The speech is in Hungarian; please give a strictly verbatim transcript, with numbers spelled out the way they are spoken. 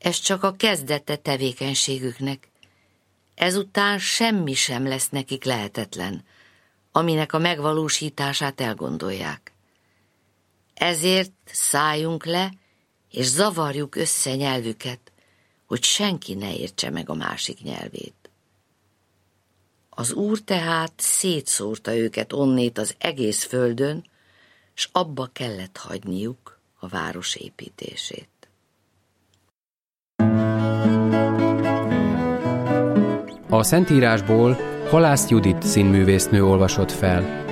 Ez csak a kezdete tevékenységüknek. Ezután semmi sem lesz nekik lehetetlen, aminek a megvalósítását elgondolják. Ezért szálljunk le, és zavarjuk össze nyelvüket, hogy senki ne értse meg a másik nyelvét. Az Úr tehát szétszórta őket onnét az egész földön, s abba kellett hagyniuk a város építését. A Szentírásból Halász Judit színművésznő olvasott fel.